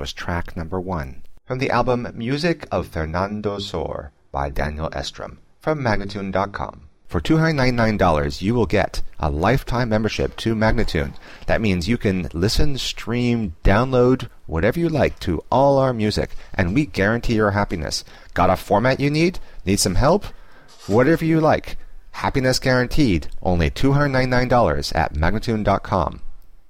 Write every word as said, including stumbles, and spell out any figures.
was track number one from the album Music of Fernando Sor by Daniel Estrom from Magnatune dot com. For two hundred ninety-nine dollars, you will get a lifetime membership to Magnatune. That means you can listen, stream, download, whatever you like to all our music, and we guarantee your happiness. Got a format you need? Need some help? Whatever you like. Happiness guaranteed. Only two hundred ninety-nine dollars at Magnatune dot com.